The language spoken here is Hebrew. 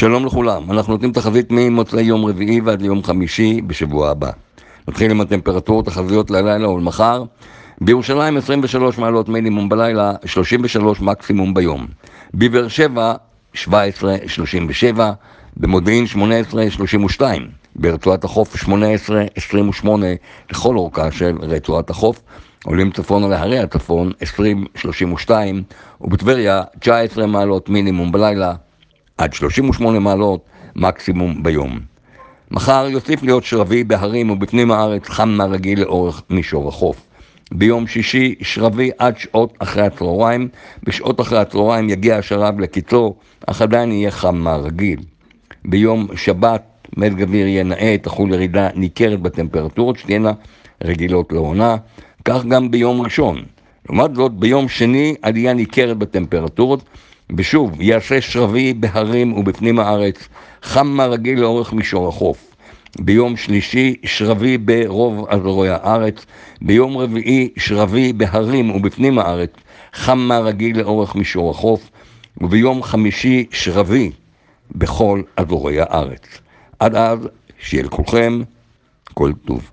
שלום לכולם, אנחנו נותנים תחזית ממוצאי יום רביעי ועד ליום חמישי בשבוע הבא. נתחיל עם הטמפרטורות תחזיות ללילה ולמחר. בירושלים 23 מעלות מינימום בלילה, 33 מקסימום ביום. בבאר שבע 17-37, במודיעין 18-32, ברצועת החוף 18-28 לכל אורכה של רצועת החוף. עולים צפון להרי הצפון 20-32, ובטבריה 19 מעלות מינימום בלילה, עד 38 מעלות מקסימום ביום. מחר יוסיף להיות שרבי בהרים ובפנים הארץ, חם מהרגיל לאורך מישור החוף. ביום שישי שרבי עד שעות אחרי הצהריים, בשעות אחרי הצהריים יגיע השרב לקיצו, אך עדיין יהיה חם מהרגיל. ביום שבת מזג אוויר יהיה נאה, תחול ירידה ניכרת בטמפרטורות שתהיינה רגילות לעונה, כך גם ביום ראשון. לעומת זאת ביום שני עלייה ניכרת בטמפרטורות, ושוב, יעשה שרבי בהרים ובפנים הארץ, חם מהרגיל לאורך מישור החוף. ביום שלישי, שרבי ברוב אזורי הארץ. ביום רביעי, שרבי בהרים ובפנים הארץ, חם מהרגיל לאורך מישור החוף. וביום חמישי, שרבי בכל אזורי הארץ. עד אז, שיהיה לכולכם כל טוב.